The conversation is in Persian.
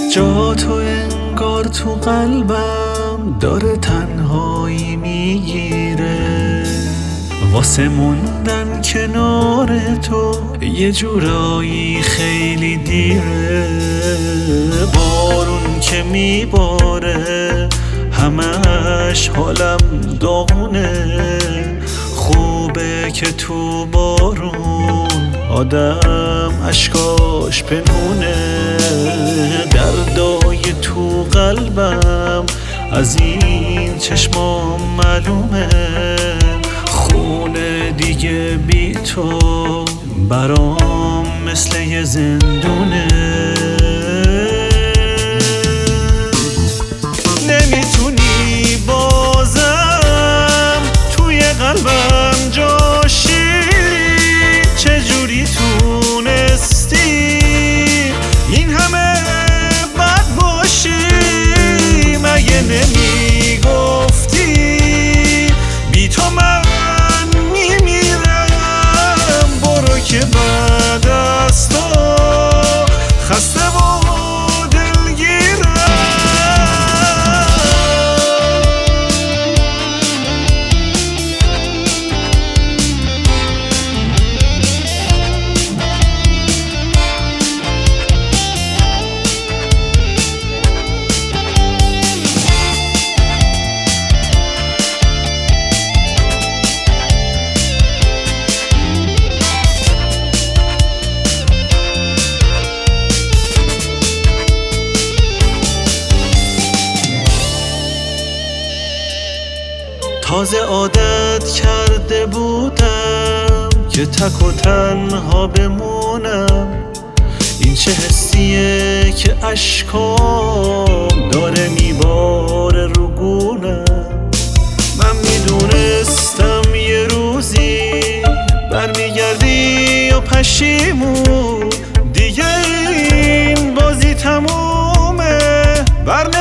جا تو انگار تو قلبم داره تنهایی میگیره، واسه موندن کنار تو یه جورایی خیلی دیره. بارون که میباره همش حالم داغونه، خوبه که تو بارون آدم اشکاش پنهونه. دردای تو قلبم از این چشمام معلومه، خونه دیگه بی تو برام مثل یه زندونه. نمیتونی بازم توی قلبم جاشی، چجوری تونستی این همه بد باشی؟ مگه نمیگفتی بی تو من میمیرم؟ برو که بعد از تو خسته و تازه عادت کرده بودم که تک و تنها بمونم. این چه حسیه که اشکام داره میباره رو گونم. من میدونستم یه روزی برمیگردی و پشیمون، دیگه این بازی تمومه.